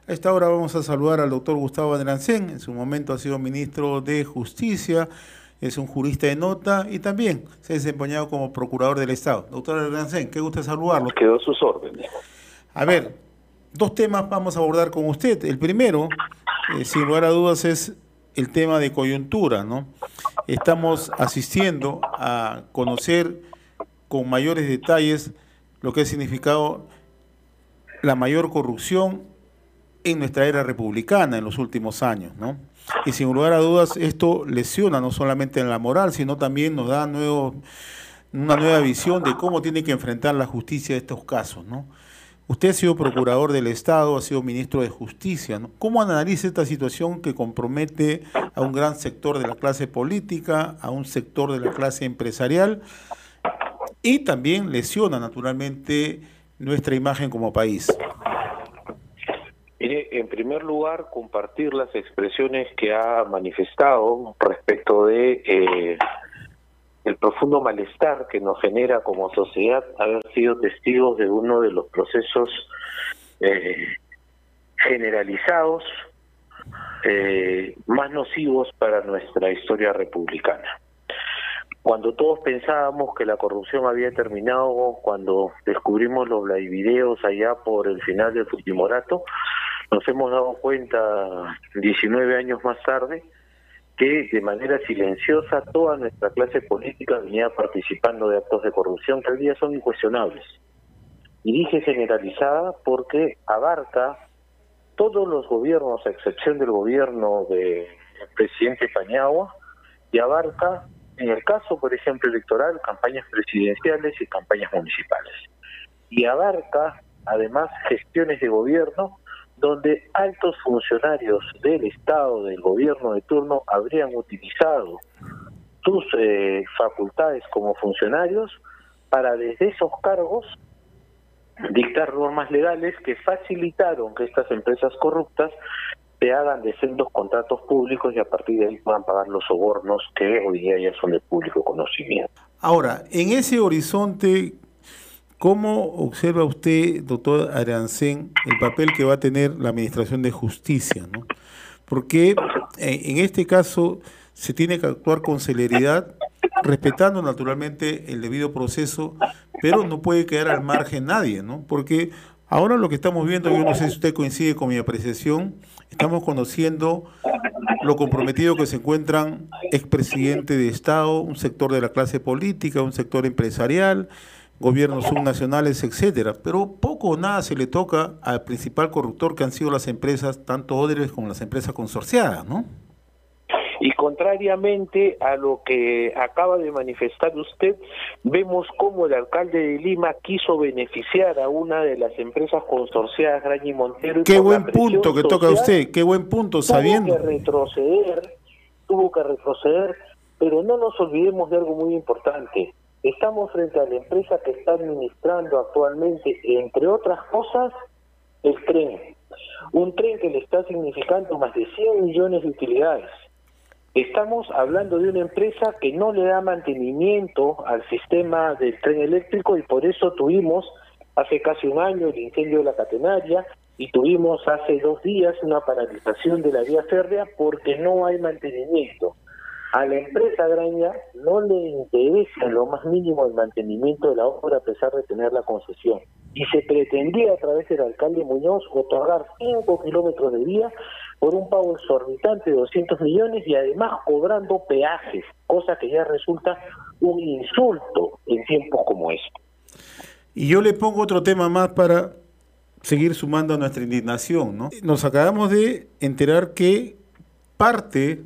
A esta hora vamos a saludar al doctor Gustavo Adrancén. En su momento ha sido ministro de Justicia, es un jurista de nota y también se ha desempeñado como procurador del Estado. Doctor Adrancén, qué gusto saludarlo. Quedó a sus órdenes. A ver, dos temas vamos a abordar con usted. El primero, sin lugar a dudas, es el tema de coyuntura, ¿no? Estamos asistiendo a conocer con mayores detalles lo que ha significado la mayor corrupción en nuestra era republicana en los últimos años, ¿no? Y sin lugar a dudas esto lesiona no solamente en la moral, sino también nos da una nueva visión de cómo tiene que enfrentar la justicia estos casos, ¿no? Usted ha sido procurador del Estado, ha sido ministro de Justicia, ¿no? ¿Cómo analiza esta situación que compromete a un gran sector de la clase política, a un sector de la clase empresarial y también lesiona naturalmente nuestra imagen como país? Mire, en primer lugar, compartir las expresiones que ha manifestado respecto de el profundo malestar que nos genera como sociedad haber sido testigos de uno de los procesos generalizados más nocivos para nuestra historia republicana. Cuando todos pensábamos que la corrupción había terminado, cuando descubrimos los Vladivideos allá por el final del Fujimorato, nos hemos dado cuenta 19 años más tarde que de manera silenciosa toda nuestra clase política venía participando de actos de corrupción que hoy día son incuestionables. Y dije generalizada porque abarca todos los gobiernos, a excepción del gobierno del presidente Paniagua, y abarca, en el caso, por ejemplo, electoral, campañas presidenciales y campañas municipales. Y abarca, además, gestiones de gobierno donde altos funcionarios del Estado, del gobierno de turno, habrían utilizado sus facultades como funcionarios para desde esos cargos dictar normas legales que facilitaron que estas empresas corruptas se hagan de sendos contratos públicos y a partir de ahí puedan pagar los sobornos que hoy día ya son de público conocimiento. Ahora, en ese horizonte, ¿cómo observa usted, doctor Adrancén, el papel que va a tener la Administración de Justicia, ¿no? Porque en este caso se tiene que actuar con celeridad, respetando naturalmente el debido proceso, pero no puede quedar al margen nadie, ¿no? Porque ahora lo que estamos viendo, yo no sé si usted coincide con mi apreciación, estamos conociendo lo comprometido que se encuentran expresidentes de Estado, un sector de la clase política, un sector empresarial, gobiernos subnacionales, etcétera, pero poco o nada se le toca al principal corruptor que han sido las empresas, tanto Odebrecht como las empresas consorciadas, ¿no? Y contrariamente a lo que acaba de manifestar usted, vemos cómo el alcalde de Lima quiso beneficiar a una de las empresas consorciadas, Graña y Montero. Qué buen punto que toca usted, qué buen punto, sabiendo. Tuvo que retroceder, pero no nos olvidemos de algo muy importante. Estamos frente a la empresa que está administrando actualmente, entre otras cosas, el tren. Un tren que le está significando más de 100 millones de utilidades. Estamos hablando de una empresa que no le da mantenimiento al sistema del tren eléctrico y por eso tuvimos hace casi un año el incendio de la catenaria y tuvimos hace 2 días una paralización de la vía férrea porque no hay mantenimiento. A la empresa Graña no le interesa en lo más mínimo el mantenimiento de la obra a pesar de tener la concesión. Y se pretendía a través del alcalde Muñoz otorgar 5 kilómetros de vía por un pago exorbitante de 200 millones y además cobrando peajes, cosa que ya resulta un insulto en tiempos como estos. Y yo le pongo otro tema más para seguir sumando a nuestra indignación, ¿no? Nos acabamos de enterar que parte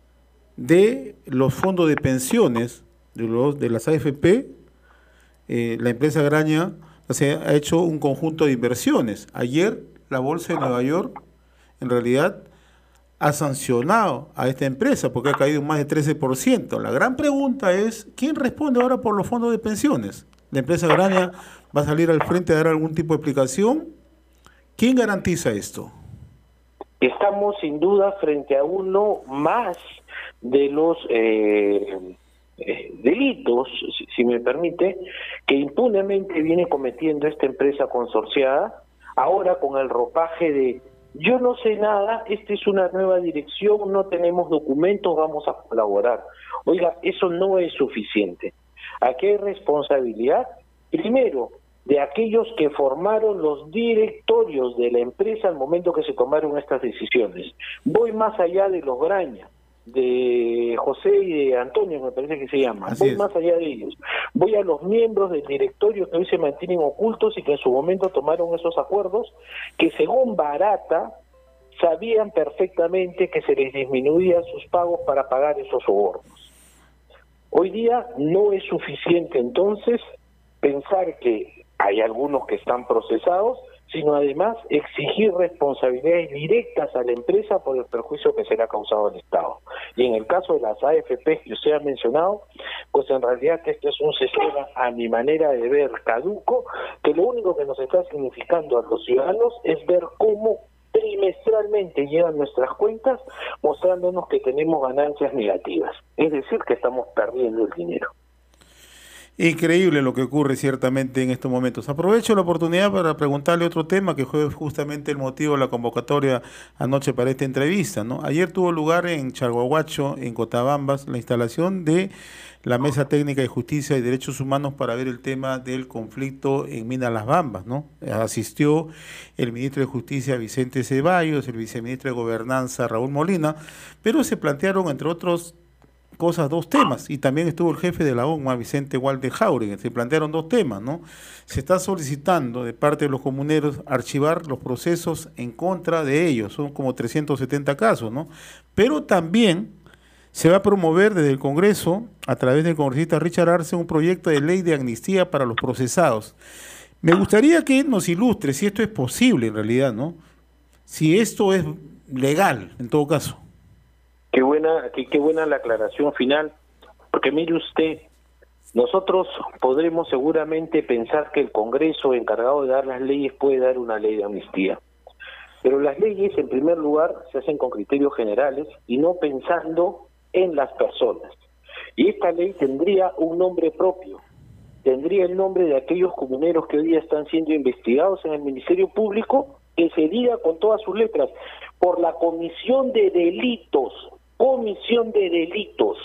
de los fondos de pensiones de las AFP, la empresa Graña ha hecho un conjunto de inversiones. Ayer la Bolsa de Nueva York en realidad ha sancionado a esta empresa porque ha caído más de 13%. La gran pregunta es, ¿quién responde ahora por los fondos de pensiones? ¿La empresa Graña va a salir al frente a dar algún tipo de explicación? ¿Quién garantiza esto? Estamos sin duda frente a uno más de los delitos, si me permite, que impunemente viene cometiendo esta empresa consorciada, ahora con el ropaje de yo no sé nada, esta es una nueva dirección, no tenemos documentos, vamos a colaborar. Oiga, eso no es suficiente. Aquí hay responsabilidad, primero, de aquellos que formaron los directorios de la empresa al momento que se tomaron estas decisiones. Voy más allá de los Graña, de José y de Antonio, me parece que se llama. Voy más allá de ellos. Voy a los miembros del directorio que hoy se mantienen ocultos y que en su momento tomaron esos acuerdos, que según Barata sabían perfectamente que se les disminuían sus pagos para pagar esos sobornos. Hoy día no es suficiente entonces pensar que hay algunos que están procesados, sino además exigir responsabilidades directas a la empresa por el perjuicio que se le ha causado al Estado. Y en el caso de las AFP que usted ha mencionado, pues en realidad este es un sistema, a mi manera de ver, caduco, que lo único que nos está significando a los ciudadanos es ver cómo trimestralmente llegan nuestras cuentas mostrándonos que tenemos ganancias negativas, es decir, que estamos perdiendo el dinero. Increíble lo que ocurre ciertamente en estos momentos. Aprovecho la oportunidad para preguntarle otro tema que fue justamente el motivo de la convocatoria anoche para esta entrevista, ¿no? Ayer tuvo lugar en Chalhuahuacho, en Cotabambas, la instalación de la Mesa Técnica de Justicia y Derechos Humanos para ver el tema del conflicto en Mina Las Bambas, ¿no? Asistió el ministro de Justicia Vicente Ceballos, el viceministro de Gobernanza Raúl Molina, pero se plantearon, entre otros cosas, dos temas, y también estuvo el jefe de la ONMA, Vicente Walde Jauregui. Se plantearon dos temas, ¿no? Se está solicitando de parte de los comuneros archivar los procesos en contra de ellos, son como 370 casos, ¿no? Pero también se va a promover desde el Congreso, a través del congresista Richard Arce, un proyecto de ley de amnistía para los procesados. Me gustaría que nos ilustre si esto es posible en realidad, ¿no? Si esto es legal, en todo caso. Qué buena la aclaración final, porque mire usted, nosotros podremos seguramente pensar que el Congreso encargado de dar las leyes puede dar una ley de amnistía, pero las leyes en primer lugar se hacen con criterios generales y no pensando en las personas. Y esta ley tendría un nombre propio, tendría el nombre de aquellos comuneros que hoy día están siendo investigados en el Ministerio Público, que se diga con todas sus letras, por la comisión de delitos. Comisión de delitos.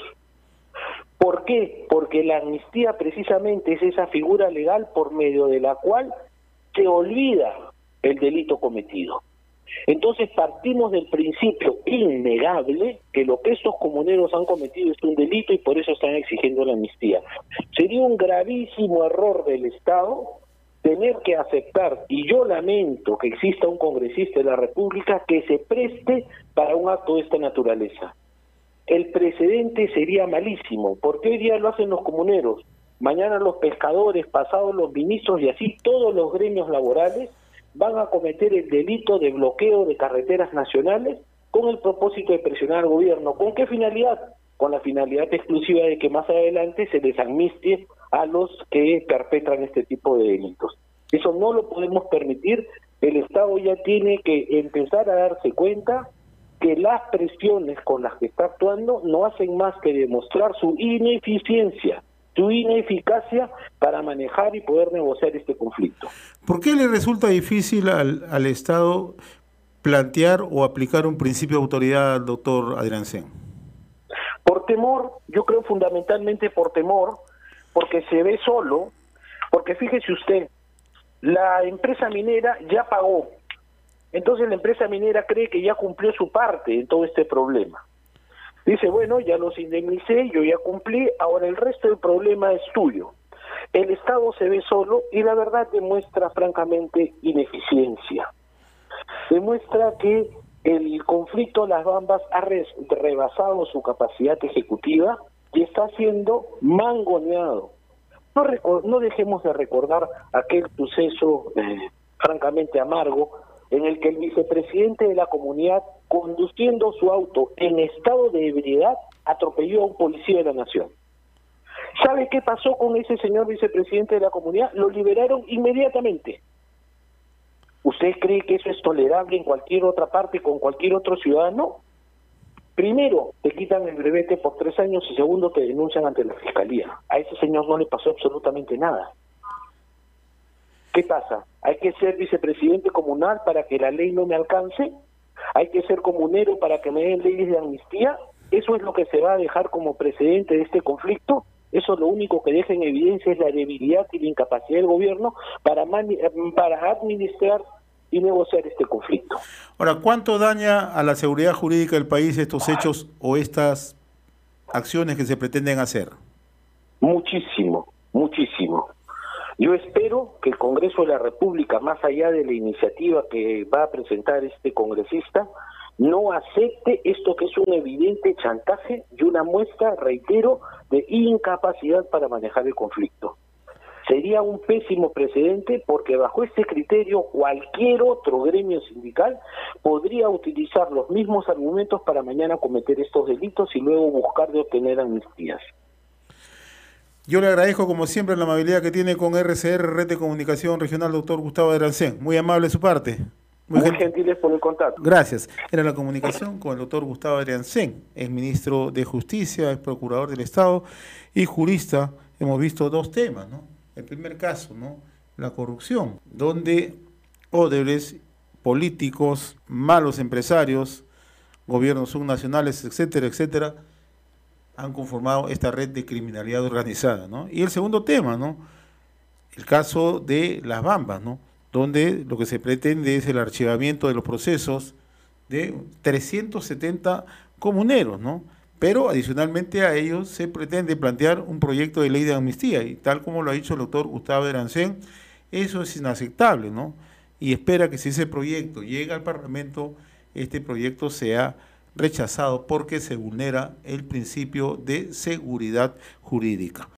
¿Por qué? Porque la amnistía precisamente es esa figura legal por medio de la cual se olvida el delito cometido. Entonces partimos del principio innegable que lo que estos comuneros han cometido es un delito y por eso están exigiendo la amnistía. Sería un gravísimo error del Estado tener que aceptar, y yo lamento que exista un congresista de la República que se preste para un acto de esta naturaleza. El precedente sería malísimo, porque hoy día lo hacen los comuneros, mañana los pescadores, pasado los ministros y así todos los gremios laborales van a cometer el delito de bloqueo de carreteras nacionales con el propósito de presionar al gobierno. ¿Con qué finalidad? Con la finalidad exclusiva de que más adelante se les amnistie a los que perpetran este tipo de delitos. Eso no lo podemos permitir. El Estado ya tiene que empezar a darse cuenta que las presiones con las que está actuando no hacen más que demostrar su ineficiencia, su ineficacia para manejar y poder negociar este conflicto. ¿Por qué le resulta difícil al Estado plantear o aplicar un principio de autoridad, doctor Adriancén? Por temor, yo creo fundamentalmente por temor, porque se ve solo, porque fíjese usted, la empresa minera ya pagó. Entonces la empresa minera cree que ya cumplió su parte en todo este problema. Dice, bueno, ya los indemnicé, yo ya cumplí, ahora el resto del problema es tuyo. El Estado se ve solo y la verdad demuestra francamente ineficiencia. Demuestra que el conflicto Las Bambas ha rebasado su capacidad ejecutiva y está siendo mangoneado. No dejemos de recordar aquel suceso francamente amargo en el que el vicepresidente de la comunidad, conduciendo su auto en estado de ebriedad, atropelló a un policía de la nación. ¿Sabe qué pasó con ese señor vicepresidente de la comunidad? Lo liberaron inmediatamente. ¿Usted cree que eso es tolerable en cualquier otra parte, con cualquier otro ciudadano? Primero, te quitan el brevete por 3 años y segundo, te denuncian ante la fiscalía. A ese señor no le pasó absolutamente nada. ¿Qué pasa? ¿Hay que ser vicepresidente comunal para que la ley no me alcance? ¿Hay que ser comunero para que me den leyes de amnistía? ¿Eso es lo que se va a dejar como precedente de este conflicto? Eso lo único que deja en evidencia es la debilidad y la incapacidad del gobierno para administrar y negociar este conflicto. Ahora, ¿cuánto daña a la seguridad jurídica del país estos hechos o estas acciones que se pretenden hacer? Muchísimo, muchísimo. Yo espero que el Congreso de la República, más allá de la iniciativa que va a presentar este congresista, no acepte esto que es un evidente chantaje y una muestra, reitero, de incapacidad para manejar el conflicto. Sería un pésimo precedente porque bajo este criterio cualquier otro gremio sindical podría utilizar los mismos argumentos para mañana cometer estos delitos y luego buscar de obtener amnistías. Yo le agradezco como siempre la amabilidad que tiene con RCR, Red de Comunicación Regional, doctor Gustavo Derancén. Muy amable de su parte. Muy gentiles por el contacto. Gracias. Era la comunicación con el doctor Gustavo Derancén, es ministro de Justicia, es procurador del Estado y jurista. Hemos visto dos temas, ¿no? El primer caso, ¿no? La corrupción, donde Odebrecht, políticos, malos empresarios, gobiernos subnacionales, etcétera, etcétera, han conformado esta red de criminalidad organizada, ¿no? Y el segundo tema, ¿no? El caso de las Bambas, ¿no? Donde lo que se pretende es el archivamiento de los procesos de 370 comuneros, ¿no? Pero adicionalmente a ellos se pretende plantear un proyecto de ley de amnistía y tal como lo ha dicho el doctor Gustavo Derancén, eso es inaceptable, ¿no? Y espera que si ese proyecto llega al Parlamento, este proyecto sea rechazado porque se vulnera el principio de seguridad jurídica.